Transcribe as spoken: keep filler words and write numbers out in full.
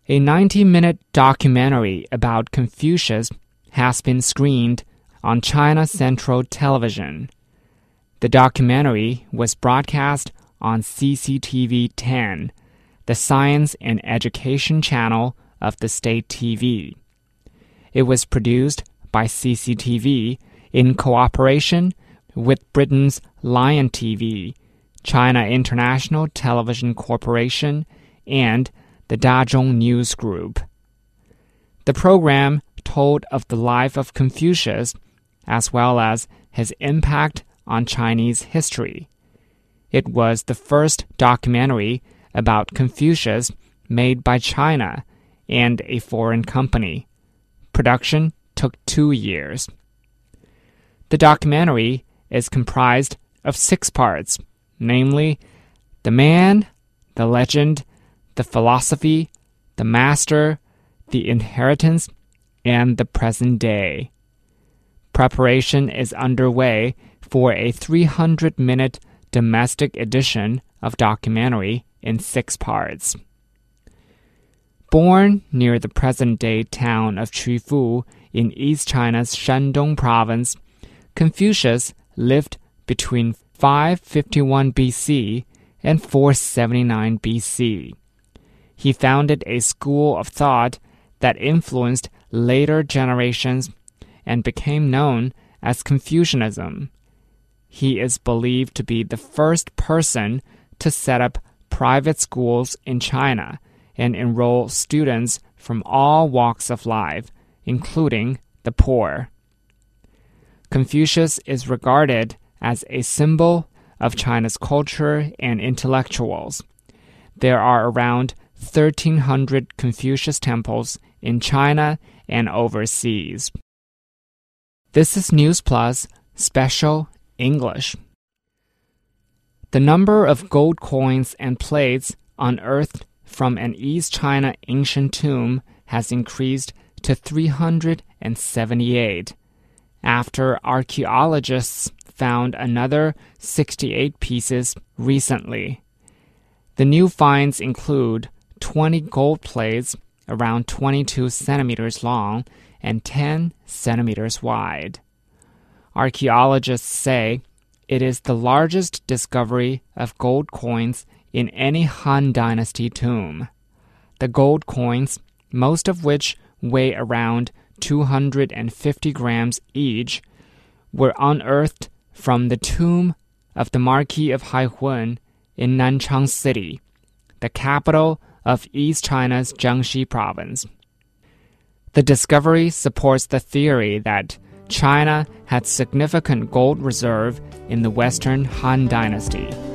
A ninety-minute documentary about Confucius has been screened on China Central Television. The documentary was broadcast on C C T V ten, the science and education channel of the state T V. It was produced by C C T V in cooperation with Britain's Lion T V, China International Television Corporation, and the Dazhong News Group. The program told of the life of Confucius as well as his impact on Chinese history. It was the first documentary about Confucius made by China and a foreign company. Production took two years. The documentary is comprised of six parts, namely the man, the legend, the philosophy, the master, the inheritance, and the present day. Preparation is underway for a three hundred minute domestic edition of documentary in six parts. Born near the present-day town of Qufu in East China's Shandong province, Confucius lived between five fifty-one B C and four seventy-nine B C. He founded a school of thought that influenced later generations and became known as Confucianism. He is believed to be the first person to set up private schools in China and enroll students from all walks of life, including the poor. Confucius is regarded as a symbol of China's culture and intellectuals. There are around thirteen hundred Confucius temples in China and overseas. This is News Plus Special English. The number of gold coins and plates unearthed from an East China ancient tomb has increased to three hundred seventy-eight, after archaeologists found another sixty-eight pieces recently. The new finds include twenty gold plates around twenty-two centimeters long and ten centimeters wide. Archaeologists say it is the largest discovery of gold coins in any Han Dynasty tomb. The gold coins, most of which weigh around two hundred fifty grams each, were unearthed from the tomb of the Marquis of Haihun in Nanchang City, the capital of East China's Jiangxi province. The discovery supports the theory that China had significant gold reserve in the Western Han Dynasty.